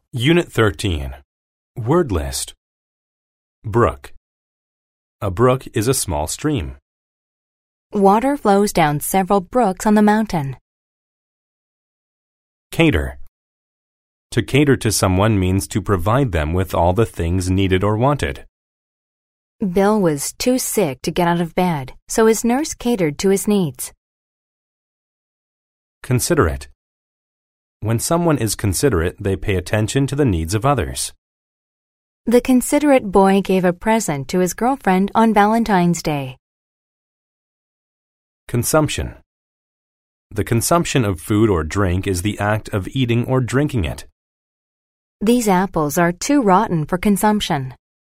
Unit 13. Word list. Brook. A brook is a small stream. Water flows down several brooks on the mountain. Cater. To cater to someone means to provide them with all the things needed or wanted. Bill was too sick to get out of bed, so his nurse catered to his needs. Considerate. When someone is considerate, they pay attention to the needs of others. The considerate boy gave a present to his girlfriend on Valentine's Day. Consumption. The consumption of food or drink is the act of eating or drinking it. These apples are too rotten for consumption.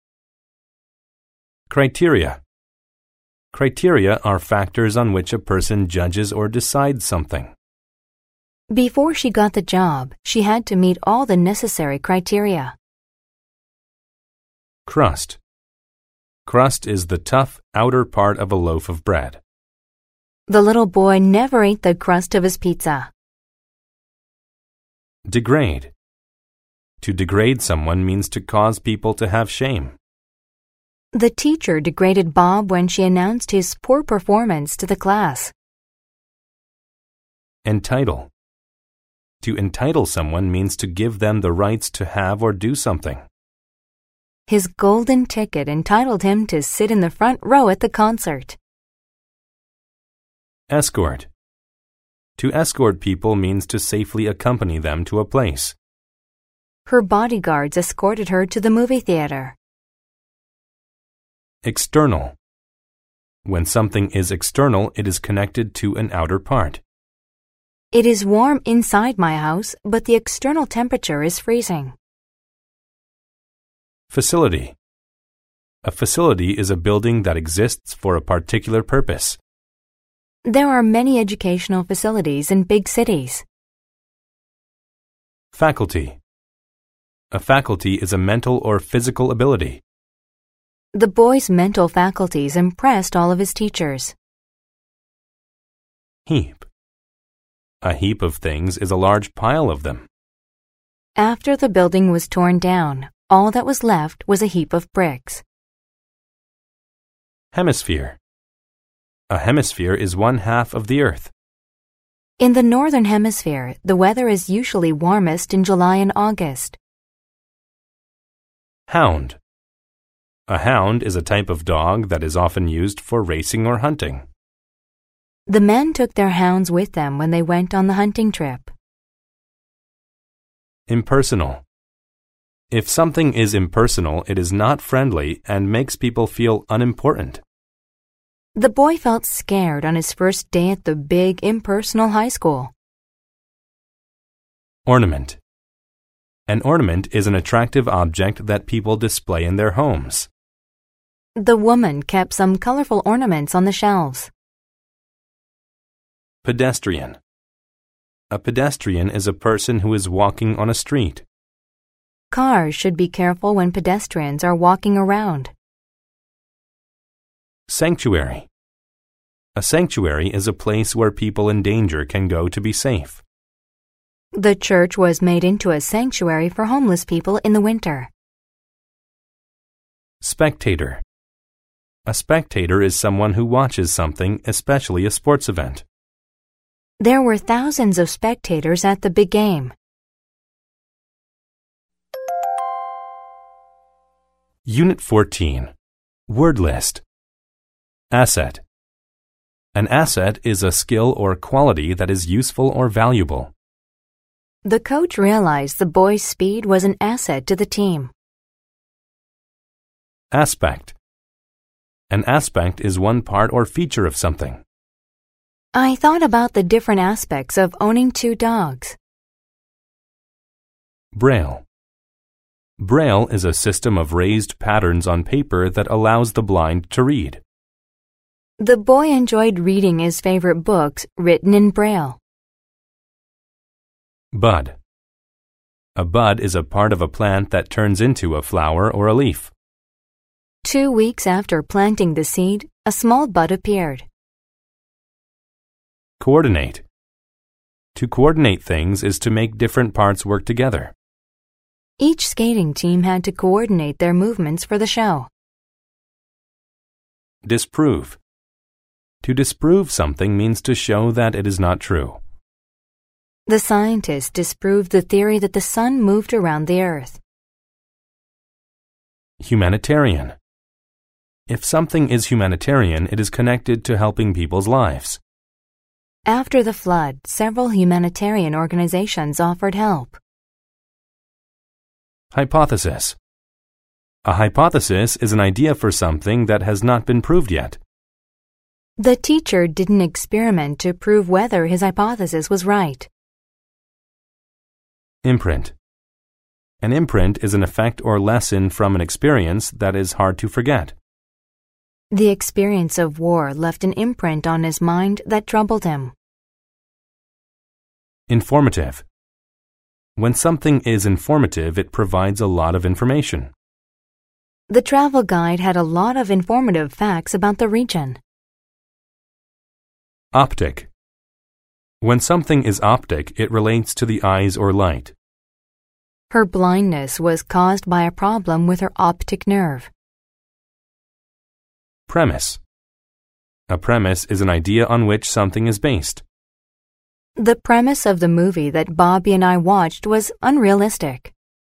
Criteria. Criteria are factors on which a person judges or decides something. Before she got the job, she had to meet all the necessary criteria. Crust. Crust is the tough outer part of a loaf of bread. The little boy never ate the crust of his pizza. Degrade. To degrade someone means to cause people to have shame. The teacher degraded Bob when she announced his poor performance to the class. Entitle. To entitle someone means to give them the rights to have or do something. His golden ticket entitled him to sit in the front row at the concert. Escort. To escort people means to safely accompany them to a place. Her bodyguards escorted her to the movie theater. External. When something is external, it is connected to an outer part. It is warm inside my house, but the external temperature is freezing. Facility. A facility is a building that exists for a particular purpose. There are many educational facilities in big cities. Faculty. A faculty is a mental or physical ability. The boy's mental faculties impressed all of his teachers. Heap. A heap of things is a large pile of them. After the building was torn down, all that was left was a heap of bricks. Hemisphere. A hemisphere is one half of the earth. In the northern hemisphere, the weather is usually warmest in July and August. Hound. A hound is a type of dog that is often used for racing or hunting. The men took their hounds with them when they went on the hunting trip. Impersonal. If something is impersonal, it is not friendly and makes people feel unimportant. The boy felt scared on his first day at the big impersonal high school. Ornament. An ornament is an attractive object that people display in their homes. The woman kept some colorful ornaments on the shelves. Pedestrian. A pedestrian is a person who is walking on a street. Cars should be careful when pedestrians are walking around. Sanctuary. A sanctuary is a place where people in danger can go to be safe. The church was made into a sanctuary for homeless people in the winter. Spectator. A spectator is someone who watches something, especially a sports event. There were thousands of spectators at the big game. Unit 14. Word list. Asset. An asset is a skill or quality that is useful or valuable. The coach realized the boy's speed was an asset to the team. Aspect. An aspect is one part or feature of something. I thought about the different aspects of owning 2 dogs. Braille. Braille is a system of raised patterns on paper that allows the blind to read. The boy enjoyed reading his favorite books written in Braille. Bud. A bud is a part of a plant that turns into a flower or a leaf. 2 weeks after planting the seed, a small bud appeared. Coordinate. To coordinate things is to make different parts work together. Each skating team had to coordinate their movements for the show. Disprove. To disprove something means to show that it is not true. The scientists disproved the theory that the sun moved around the earth. Humanitarian. If something is humanitarian, it is connected to helping people's lives. After the flood, several humanitarian organizations offered help. Hypothesis. A hypothesis is an idea for something that has not been proved yet. The teacher did an experiment to prove whether his hypothesis was right. Imprint. An imprint is an effect or lesson from an experience that is hard to forget. The experience of war left an imprint on his mind that troubled him. Informative. When something is informative, it provides a lot of information. The travel guide had a lot of informative facts about the region. Optic. When something is optic, it relates to the eyes or light. Her blindness was caused by a problem with her optic nerve. Premise. A premise is an idea on which something is based. The premise of the movie that Bobby and I watched was unrealistic.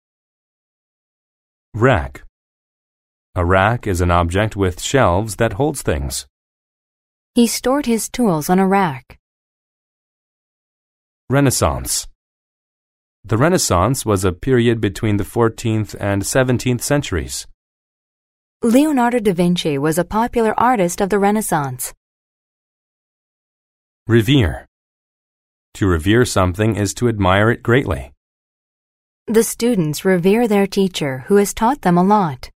Rack. A rack is an object with shelves that holds things. He stored his tools on a rack. Renaissance. The Renaissance was a period between the 14th and 17th centuries. Leonardo da Vinci was a popular artist of the Renaissance. Revere. To revere something is to admire it greatly. The students revere their teacher, who has taught them a lot.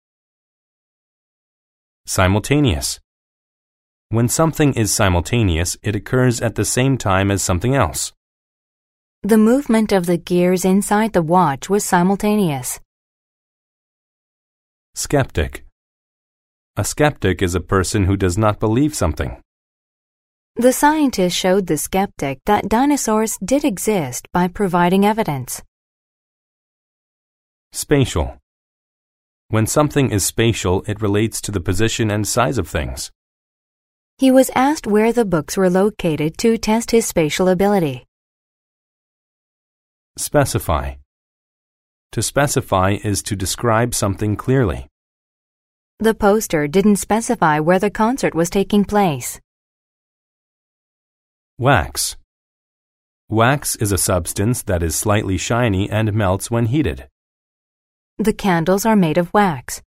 Simultaneous. When something is simultaneous, it occurs at the same time as something else. The movement of the gears inside the watch was simultaneous. Skeptic. A skeptic is a person who does not believe something. The scientists showed the skeptic that dinosaurs did exist by providing evidence. Spatial. When something is spatial, it relates to the position and size of things. He was asked where the books were located to test his spatial ability. Specify. To specify is to describe something clearly. The poster didn't specify where the concert was taking place. Wax. Wax is a substance that is slightly shiny and melts when heated. The candles are made of wax.